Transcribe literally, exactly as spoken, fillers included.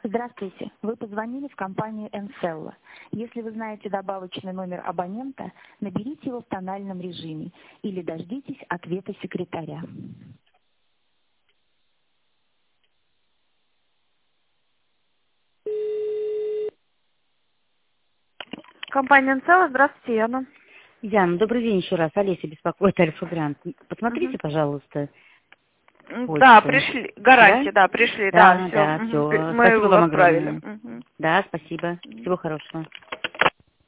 Здравствуйте. Вы позвонили в компанию Энселла. Если вы знаете добавочный номер абонента, наберите его в тональном режиме или дождитесь ответа секретаря. Компания Энселла, здравствуйте, Яна. Яна, добрый день еще раз. Олеся беспокоит, Альфа-Грант. Посмотрите, Мгм. пожалуйста, Да, почту. пришли, гарантия, Да? да, пришли, да, Да, все. да, все. Мы Спасибо его вам отправили. огромное. Мгм. Да, спасибо. Всего хорошего.